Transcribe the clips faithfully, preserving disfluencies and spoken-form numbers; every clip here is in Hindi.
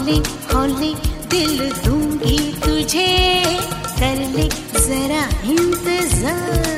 हौले हौले दिल दूंगी तुझे, कर ले जरा इंतजार।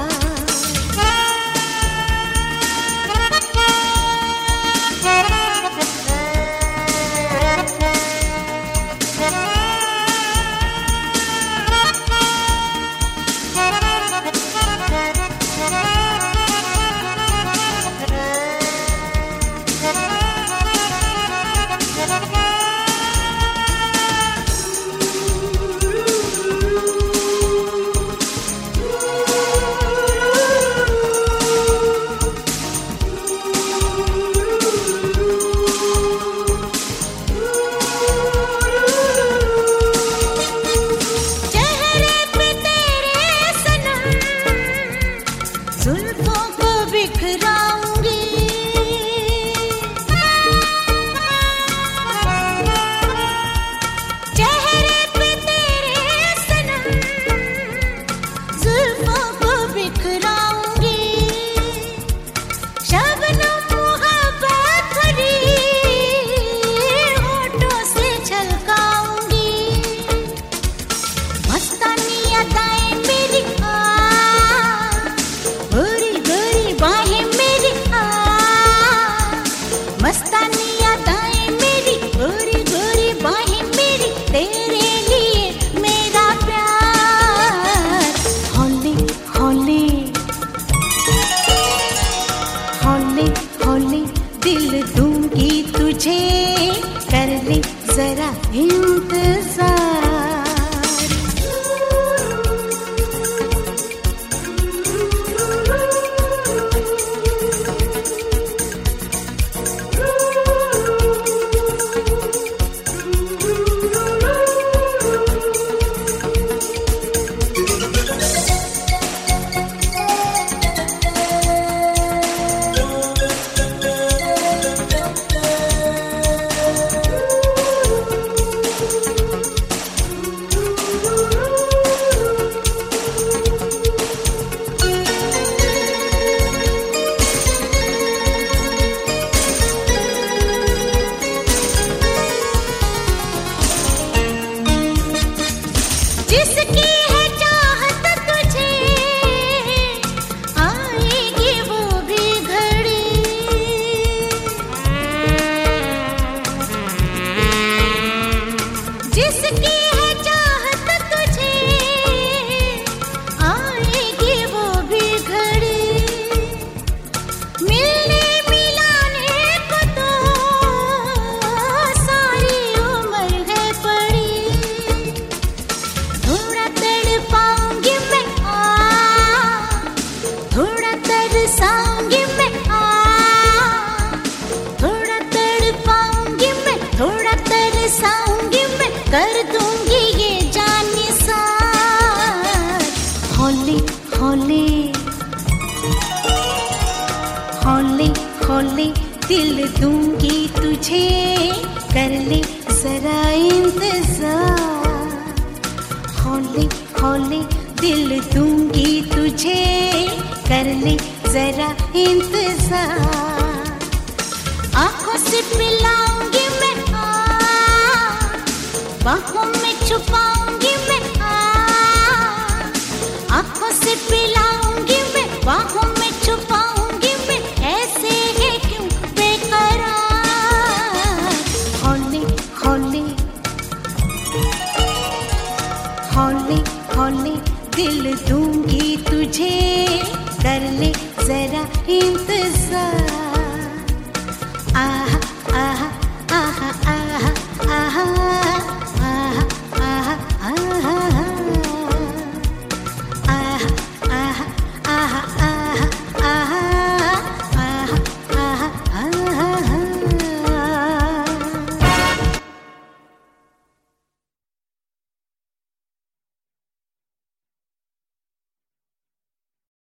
जुल्फों को बिखराऊंगी, चेहरे पे तेरे सनम जुल्फों को बिखराऊंगी, शबनम मोहब्बत भरी होठों से छलकाऊंगी, मस्तानी अदाएं मेरी मस्तानी यादें मेरी, गोरी गोरी बाहें मेरी, तेरे लिए मेरा प्यार। हौले हौले हौले हौले दिल दूंगी तुझे, कर ले जरा इंतजार। जिसकी है चाहत तुझे, आएगी वो भी घड़ी, जिसकी है चाहत तुझे, आएगी वो भी घड़ी, मिलने मिलाने को तो सारी उम्र है पड़ी, थोड़ा तड़पाऊंगी मैं आ, थोड़ा तरसाऊंगी मैं आ, थोड़ा तड़पाऊंगी मैं, थोड़ा तरसाऊंगी मैं, कर दूंगी ये जान निसार। हौले हौले हौले हौले दिल दूंगी तुझे, कर ले जरा इंतजार। हौले हौले दिल दूंगी तुझे, कर ले जरा इंतजार। आंखों से पिलाऊंगी मैं आ, बाहों में छुपाऊंगी मैं आ, आंखों से पिलाऊंगी मैं, बाहों में छुपाऊंगी मैं, ऐसे है क्यों बेकरार। हौले हौले हौले हौले दिल दूंगी तुझे, कर ले जरा इंतजार।